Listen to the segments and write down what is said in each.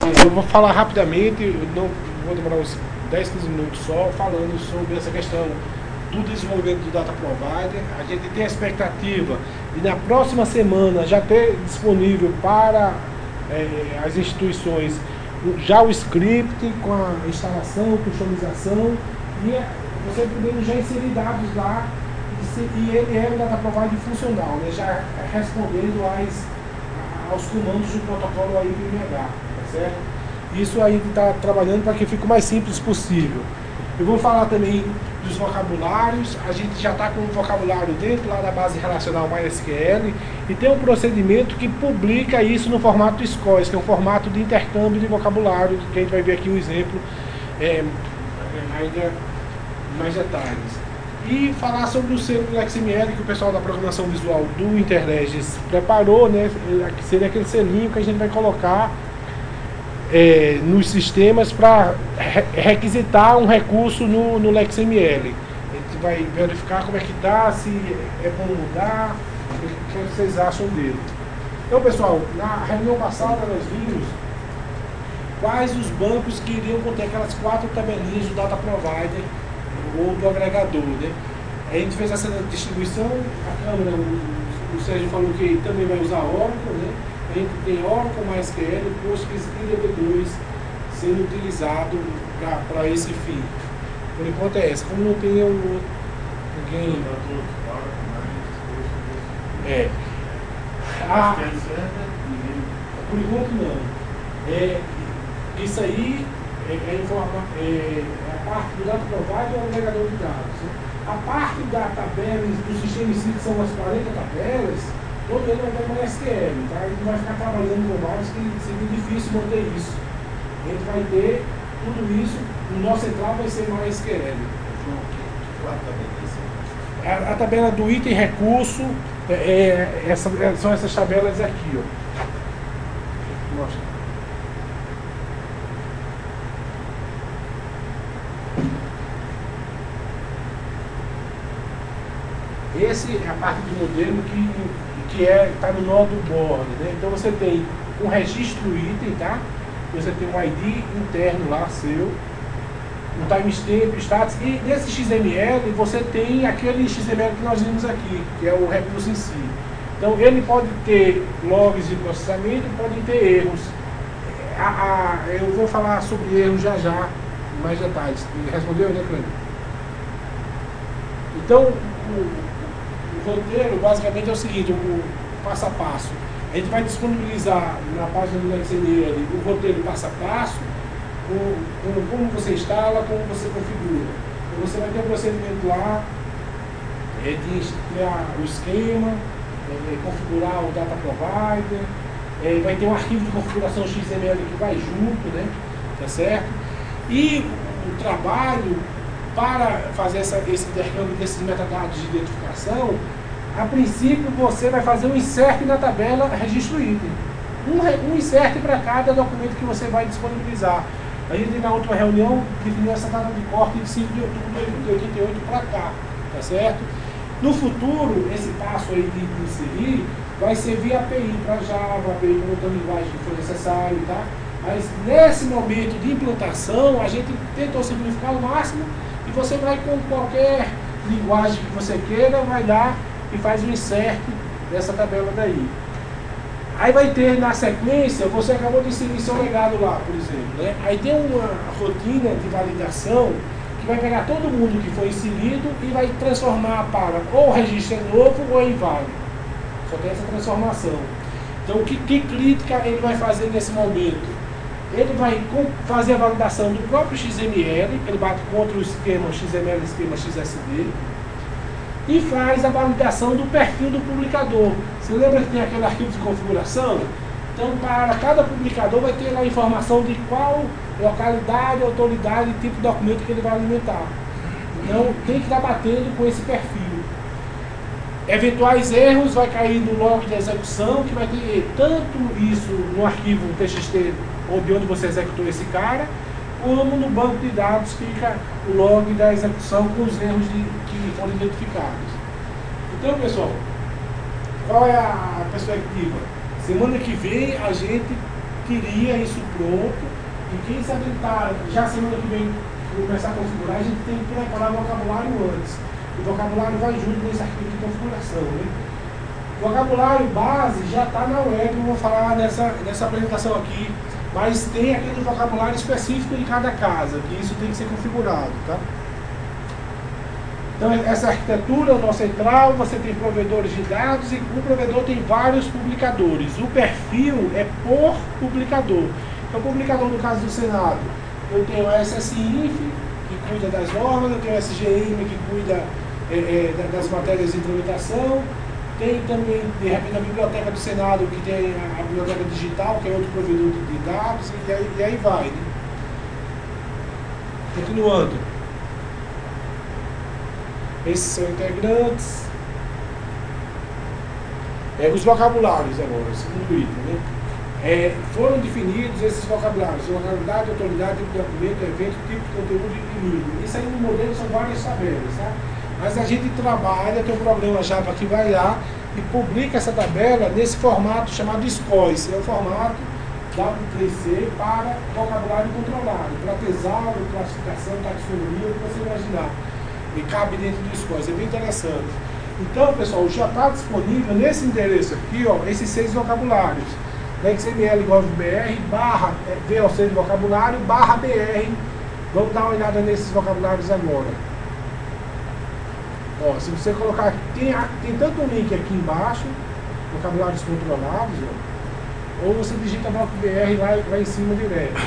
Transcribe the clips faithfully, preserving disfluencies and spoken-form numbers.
eu vou falar rapidamente, eu não vou demorar uns dez, quinze minutos só, falando sobre essa questão do desenvolvimento do Data Provider. A gente tem a expectativa de na próxima semana já ter disponível para é, as instituições já o script com a instalação, customização e você podendo já inserir dados lá e ele é um Data Provider funcional, né, já respondendo às, aos comandos do protocolo I P M H, tá certo? Isso aí está trabalhando para que fique o mais simples possível. Eu vou falar também dos vocabulários. A gente já está com um vocabulário dentro lá da base relacional MySQL e tem um procedimento que publica isso no formato S C O S, que é um formato de intercâmbio de vocabulário, que a gente vai ver aqui um exemplo é, ainda mais detalhes. E falar sobre o selo do X M L que o pessoal da programação visual do Interlegis preparou, né? Que seria aquele selinho que a gente vai colocar É, nos sistemas para re requisitar um recurso no, no X M L. A gente vai verificar como é que está, se é bom mudar, o que vocês acham dele. Então, pessoal, na reunião passada nós vimos quais os bancos que iriam conter aquelas quatro tabelinhas do Data Provider ou do agregador, né? A gente fez essa distribuição, a câmera, o, o Sérgio falou que também vai usar Oracle, né? A gente tem Oracle, MySQL, Postgres e D B dois sendo utilizado para esse fim. Por enquanto é essa. Como não tem um, ninguém... É. Ah, por enquanto não. É, isso aí é, é, informa, é, é a parte do Data Provider ou agregador de dados. Né? A parte da tabela, do sistema em si, que são as quarenta tabelas, todo ele vai ter uma S Q L, tá? A gente não vai ficar trabalhando com vários que seria difícil manter isso. A gente vai ter tudo isso, no nosso central vai ser MySQL. A, a tabela do item recurso, é, é, essa, são essas tabelas aqui, ó. Mostra. Esse é a parte do modelo que que é, está no nó do board, né? Então você tem um registro item, tá? Você tem um I D interno lá seu, um timestamp, status, e nesse X M L você tem aquele X M L que nós vimos aqui, que é o recurso em si. Então ele pode ter logs de processamento, pode ter erros. A, a, eu vou falar sobre erros já já, mais detalhes. Ele respondeu, né, Cleber? Então, o, o roteiro basicamente é o seguinte, o passo a passo. A gente vai disponibilizar na página do X M L o roteiro passo a passo, o, como, como você instala, como você configura. Então você vai ter um procedimento lá é, de criar o esquema, é, configurar o Data Provider, é, vai ter um arquivo de configuração X M L que vai junto, né? Tá certo? E o trabalho para fazer essa, esse intercâmbio desses metadados de identificação, a princípio você vai fazer um insert na tabela registro item. Um, um insert para cada documento que você vai disponibilizar. A gente na última reunião definiu essa data de corte de cinco de outubro de oitenta e oito para cá, tá certo? No futuro, esse passo aí de, de inserir vai ser via A P I para Java, A P I com outra linguagem que for necessário, tá? Mas nesse momento de implantação, a gente tentou simplificar ao máximo e você vai com qualquer linguagem que você queira, vai lá e faz um insert dessa tabela daí. Aí vai ter na sequência, você acabou de inserir seu legado lá, por exemplo, né? Aí tem uma rotina de validação que vai pegar todo mundo que foi inserido e vai transformar para ou registro é novo ou é inválido. Só tem essa transformação. Então, que, que crítica ele vai fazer nesse momento? Ele vai fazer a validação do próprio X M L, ele bate contra o esquema X M L, esquema X S D, e faz a validação do perfil do publicador. Você lembra que tem aquele arquivo de configuração? Então, para cada publicador vai ter lá a informação de qual localidade, autoridade e tipo de documento que ele vai alimentar. Então, tem que estar batendo com esse perfil. Eventuais erros vai cair no log de execução, que vai ter tanto isso no arquivo T X T, ou de onde você executou esse cara, como no banco de dados fica o log da execução com os erros de, que foram identificados. Então, pessoal, qual é a perspectiva? Semana que vem a gente teria isso pronto, e quem se habilitar, já semana que vem, começar a configurar, a gente tem que preparar o vocabulário antes. O vocabulário vai junto nesse arquivo de configuração, né? O vocabulário base já está na web, eu vou falar nessa, nessa apresentação aqui, mas tem aquele vocabulário específico de cada casa, que isso tem que ser configurado, tá? Então, essa arquitetura no central, você tem provedores de dados e o provedor tem vários publicadores. O perfil é por publicador. Então, o publicador, no caso do Senado, eu tenho a S S I N F, que cuida das normas, eu tenho a S G M, que cuida é, é, das matérias de tramitação, tem também, de repente, a Biblioteca do Senado, que tem a, a Biblioteca Digital, que é outro provedor de dados, e aí, e aí vai, né? Continuando. Esses são integrantes. É, os vocabulários agora, segundo item, né? É, foram definidos esses vocabulários: localidade, autoridade, tipo de documento, evento, tipo de conteúdo e língua. Isso aí no modelo são várias tabelas, tá? Mas a gente trabalha, tem um programa Java que vai lá e publica essa tabela nesse formato chamado S C O I S. É o formato W três C para vocabulário controlado, para tesouro, classificação, taxonomia, o que você imaginar. E cabe dentro do S C O I S, é bem interessante. Então, pessoal, já está disponível nesse endereço aqui, ó, esses seis vocabulários. X M L Gov B R barra V O C de vocabulário barra B R. Vamos dar uma olhada nesses vocabulários agora. Ó, se você colocar aqui, tem, tem tanto um link aqui embaixo, vocabulários controlados, ó, ou você digita Voc B R lá, lá em cima direto.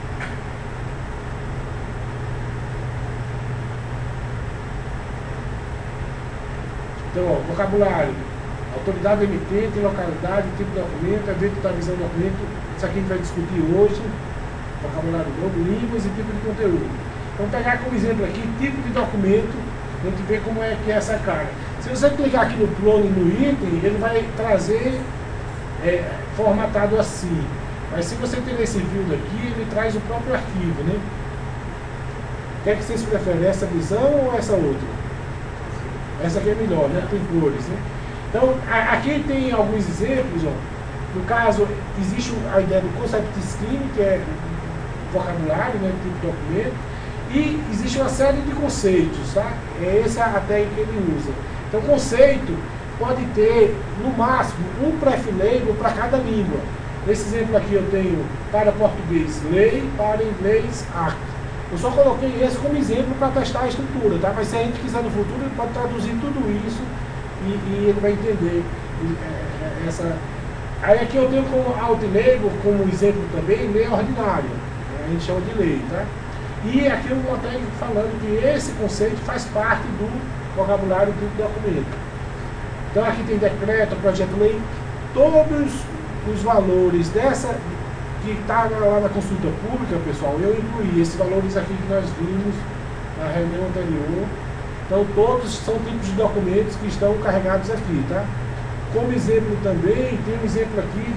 Então, ó, vocabulário, autoridade emitente, localidade, tipo de documento, evento da visão do documento, isso aqui a gente vai discutir hoje, vocabulário novo, línguas e tipo de conteúdo. Vamos pegar como exemplo aqui, tipo de documento, a gente vê como é que é essa cara. Se você clicar aqui no clone, no item, ele vai trazer é, formatado assim. Mas se você ter esse field aqui, ele traz o próprio arquivo, né? O que é que vocês preferem, essa visão ou essa outra? Essa aqui é melhor, né? Tem cores, né? Então, a, aqui tem alguns exemplos, ó. No caso, existe a ideia do concept scheme, que é vocabulário, né? Tipo de documento. E existe uma série de conceitos, tá? É essa a técnica que ele usa. Então, conceito pode ter, no máximo, um prefix para cada língua. Nesse exemplo aqui eu tenho, para português, lei, para inglês, arte. Eu só coloquei esse como exemplo para testar a estrutura, tá? Mas se a gente quiser no futuro, ele pode traduzir tudo isso e, e ele vai entender é, essa... Aí aqui eu tenho como alt-label, como exemplo também, lei ordinária. A gente chama de lei, tá? E aqui eu vou até falando que esse conceito faz parte do vocabulário do documento. Então aqui tem decreto, projeto-lei, todos os valores dessa... que está lá na consulta pública, pessoal, eu incluí esses valores aqui que nós vimos na reunião anterior. Então, todos são tipos de documentos que estão carregados aqui, tá? Como exemplo também, tem um exemplo aqui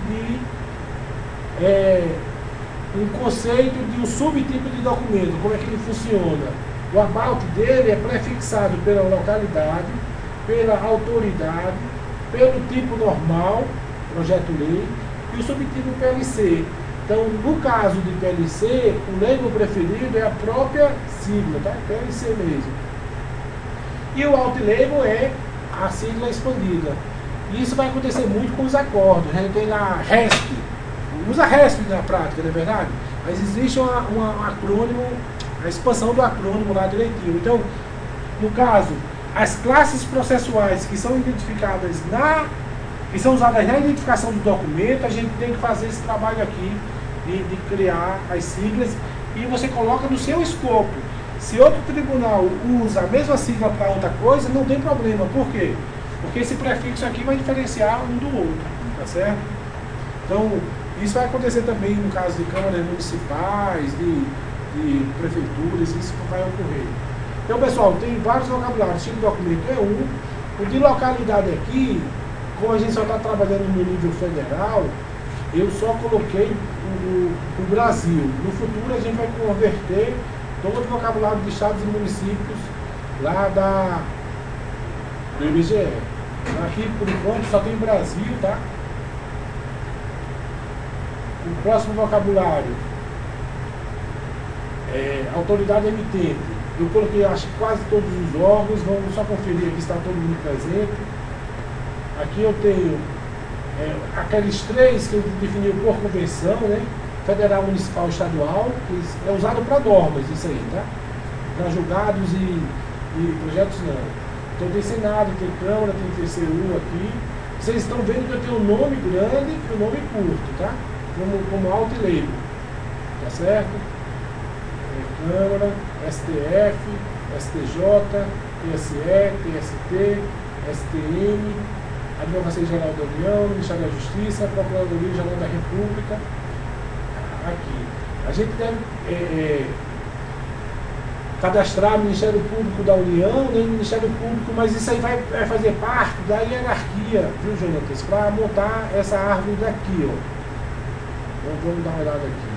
de é, um conceito de um subtipo de documento, como é que ele funciona. O about dele é prefixado pela localidade, pela autoridade, pelo tipo normal, projeto-lei, e o subtipo P L C. Então, no caso de P L C, o label preferido é a própria sigla, tá? P L C mesmo. E o alt-label é a sigla expandida. E isso vai acontecer muito com os acordos. A gente tem lá RESP. Usa RESP na prática, não é verdade? Mas existe uma, uma, um acrônimo, a expansão do acrônimo lá direitinho. Então, no caso, as classes processuais que são identificadas na... que são usadas na identificação do documento, a gente tem que fazer esse trabalho aqui de, de criar as siglas e você coloca no seu escopo. Se outro tribunal usa a mesma sigla para outra coisa, não tem problema. Por quê? Porque esse prefixo aqui vai diferenciar um do outro, tá certo? Então, isso vai acontecer também no caso de câmaras municipais, de, de prefeituras, isso vai ocorrer. Então, pessoal, tem vários vocabulários. Tipo de documento é um. O de localidade aqui, como a gente só está trabalhando no nível federal, eu só coloquei o, o Brasil. No futuro a gente vai converter todo o vocabulário de estados e municípios lá da, do I B G E. Aqui, por enquanto, só tem Brasil, tá? o próximo vocabulário, é, autoridade emitente. Eu coloquei, acho que quase todos os órgãos, vamos só conferir aqui se está todo mundo presente. Aqui eu tenho é, aqueles três que eu defini por convenção, né? Federal, municipal, estadual, que é usado para normas, isso aí, tá? Para julgados e, e projetos não. Então tem Senado, tem Câmara, tem T C U aqui. Vocês estão vendo que eu tenho um nome grande e um nome curto, tá? Como, como alto e leigo. Tá certo? É, Câmara, S T F, S T J, T S E, T S T, S T M, Advocacia Geral da União, Ministério da Justiça, Procuradoria Geral da República. Aqui. A gente deve é, é, cadastrar o Ministério Público da União, nem o Ministério Público, mas isso aí vai, vai fazer parte da hierarquia, viu, Jonatas? Para montar essa árvore daqui, ó. Então, vamos dar uma olhada aqui.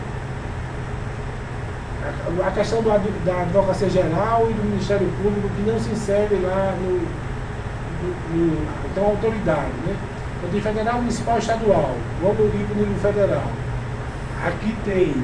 A, a questão do, da Advocacia Geral e do Ministério Público que não se insere lá no, no, no então, autoridade, né? Então, tem federal, municipal e estadual. Vamos ir para o nível federal. Aqui tem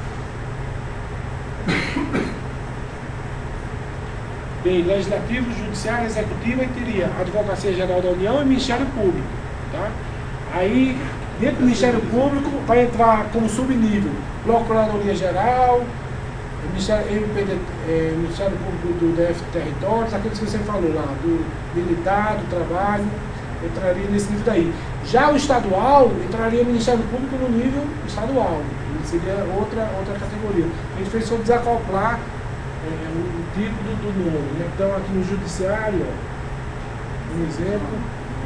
tem Legislativo, Judiciário, Executivo e teria Advocacia Geral da União e Ministério Público, tá? Aí, dentro do Ministério Público, vai entrar como subnível Procuradoria Geral, Ministério, M P D, é, Ministério Público do D F Territórios, aqueles que você falou lá, do Militar, do Trabalho, entraria nesse nível daí. Já o estadual, entraria o Ministério Público no nível estadual, seria outra, outra categoria. A gente fez só desacoplar é, o tipo do, do nome, né? Então aqui no Judiciário, ó, um exemplo,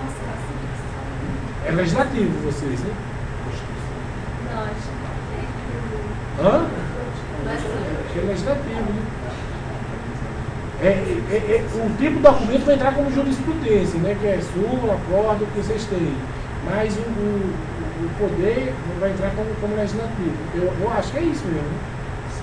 é legislativo vocês, né? Hã? É legislativo, né? É, é, é, o tipo de documento vai entrar como jurisprudência, né? Que é súmula, acordo, que vocês têm. Mas o, o, o poder vai entrar como, como legislativo. Eu, eu acho que é isso mesmo. Né?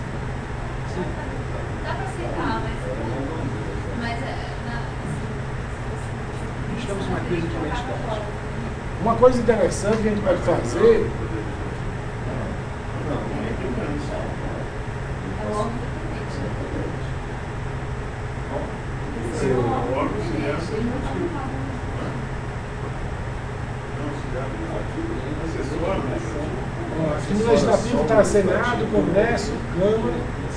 Dá para citar, mas, mas é, na, estamos uma coisa diferente. Uma coisa interessante que a gente pode fazer. é o órgão dependente. Ó, aqui no Legislativo está Senado, Congresso, Câmara.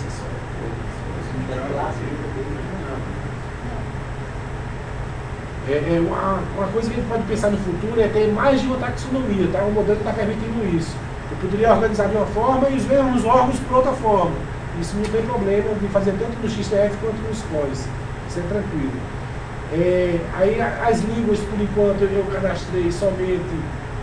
É, é uma, uma coisa que a gente pode pensar no futuro é ter mais de uma taxonomia, tá? O modelo está permitindo isso. Eu poderia organizar de uma forma e os mesmos órgãos por outra forma. Isso não tem problema de fazer tanto no X T F quanto nos C O Is. Isso é tranquilo. É, aí as línguas, por enquanto, eu cadastrei somente,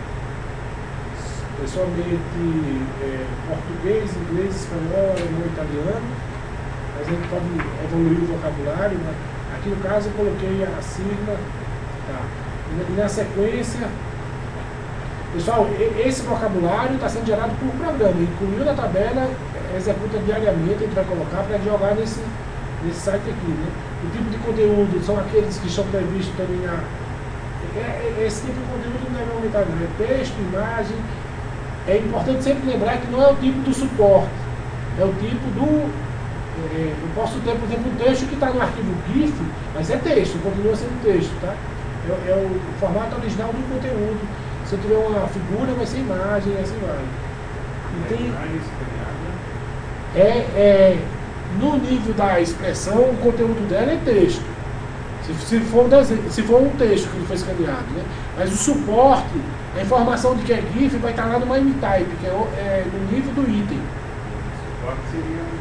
somente é, português, inglês, espanhol, alemão, italiano. Mas a gente pode evoluir o vocabulário, né? Aqui no caso eu coloquei a sigla, tá. E na sequência, pessoal, esse vocabulário está sendo gerado por programa, incluiu na tabela, executa diariamente, a gente vai colocar para jogar nesse, nesse site aqui, né? O tipo de conteúdo são aqueles que estão previstos também na... É, esse tipo de conteúdo não deve aumentar, não. É texto, imagem. É importante sempre lembrar que não é o tipo do suporte, é o tipo do... É, eu posso ter, por exemplo, um texto que está no arquivo GIF, mas é texto, continua sendo texto, tá? É, é o formato original do conteúdo. Se eu tiver uma figura, vai ser imagem, e assim vai. E tem, é, é, no nível da expressão, o conteúdo dela é texto. Se, se, for, um desenho, se for um texto que foi escaneado, né? Mas o suporte, a informação de que é GIF vai estar lá no MyMeType, que é, é no nível do item. O suporte seria um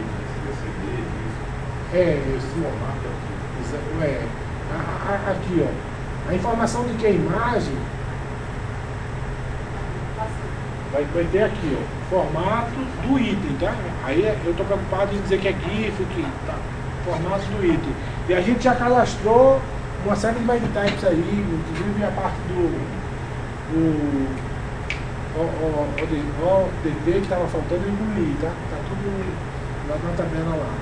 É, esse formato aqui. É, a, a, aqui, ó. A informação de que a imagem vai, vai ter aqui, ó, formato do item, tá? Aí eu estou preocupado em dizer que é GIF, que tá, formato do item. E a gente já cadastrou uma série de MyMeTypes aí, inclusive a parte do, do O D T que estava faltando eu engoli, tá? Tá tudo lá na tabela lá.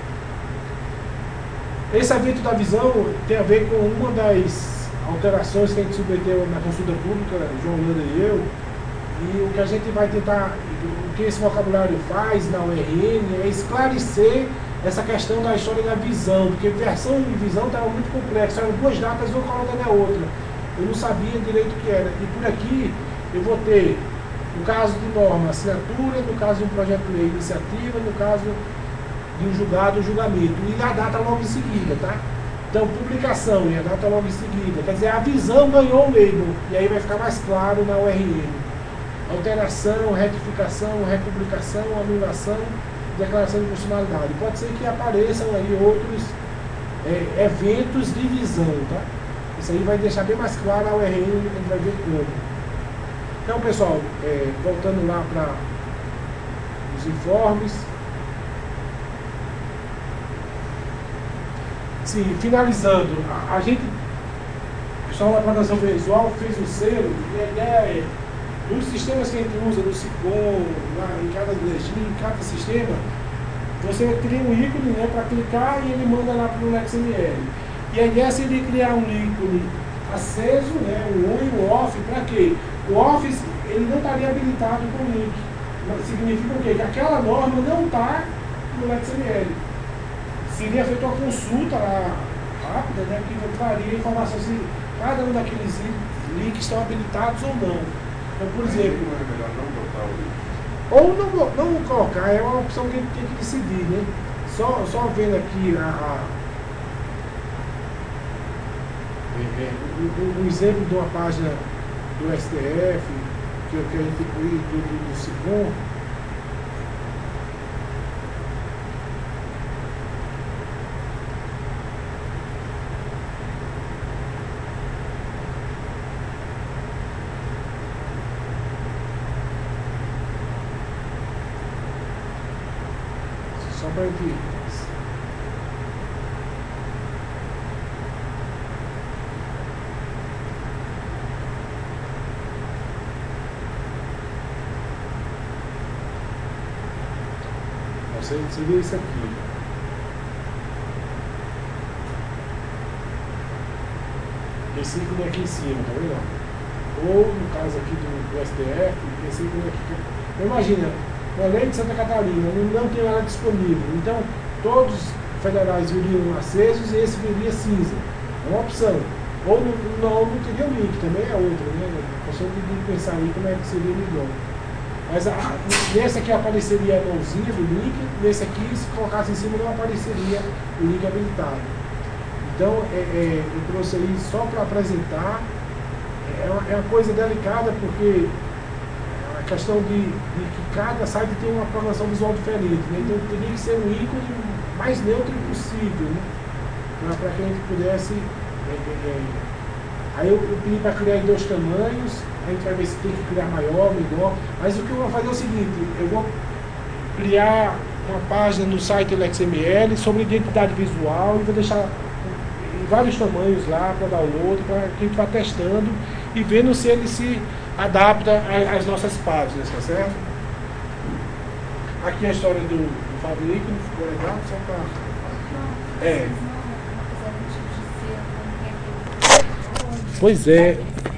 Esse evento da visão tem a ver com uma das alterações que a gente submeteu na consulta pública, João Landa e eu, E o que a gente vai tentar, o que esse vocabulário faz na U R N é esclarecer essa questão da história da visão, porque versão e visão estava muito complexa, eram duas datas, uma colada na outra. Eu não sabia direito o que era. E por aqui eu vou ter, no caso de norma, assinatura, no caso de um projeto de lei, iniciativa, no caso de um julgado, julgamento. E a data logo em seguida, tá? Então, publicação e a data logo em seguida. Quer dizer, a visão ganhou o label. E aí vai ficar mais claro na U R N. Alteração, retificação, republicação, anulação, declaração de constitucionalidade. Pode ser que apareçam aí outros é, eventos de visão, tá? Isso aí vai deixar bem mais claro a U R N, a gente vai ver como. Então, pessoal, é, voltando lá para os informes. Sim, finalizando, a, a gente, o pessoal da programação visual fez o selo, e a ideia é, nos sistemas que a gente usa, no SICOM, lá em cada legim, em cada sistema, você cria um ícone, né, para clicar e ele manda lá para o X M L. E a ideia seria criar um ícone aceso, né, o on e o off, para quê? O off ele não estaria habilitado com o link. Significa o quê? Que aquela norma não está no X M L. Seria feita uma consulta lá, rápida, né, que traria informação se cada um daqueles links estão habilitados ou não. Então, por exemplo... Não é melhor não botar o link? Ou não, não colocar, é uma opção que a gente tem que decidir, né? Só, só vendo aqui a, a, é, o, o exemplo de uma página do S T F, que, que a gente inclui do, do, do SICOM. Só para gente. Você, você vê isso aqui. Esse ícone aqui em cima, tá vendo? Ou no caso aqui do, do S T F, esse ícone aqui. Então, imagina, na lei de Santa Catarina não, não tem ela disponível. Então, todos os federais viriam acesos e esse viria cinza. É uma opção. Ou não, não, não teria o link, também é outra, né? A pessoa tem que pensar aí como é que seria melhor. Mas a, nesse aqui apareceria a mãozinha do link, nesse aqui, se colocasse em cima, não apareceria o link habilitado. Então, é, é, eu trouxe aí só para apresentar. É uma, é uma coisa delicada, porque a questão de, de que cada site tem uma programação visual diferente, né? Então teria que ser um ícone mais neutro possível, né? Para que a gente pudesse. É, é, é. Aí eu, eu pedi para criar em dois tamanhos, a gente vai ver se tem que criar maior, menor. Mas o que eu vou fazer é o seguinte: eu vou criar uma página no site do X M L sobre identidade visual e vou deixar em vários tamanhos lá para download, para que a gente vá testando e vendo se ele se adapta às nossas páginas, tá certo? Aqui a história do, do Fabrico, não ficou legal? Só para... É. Pois é.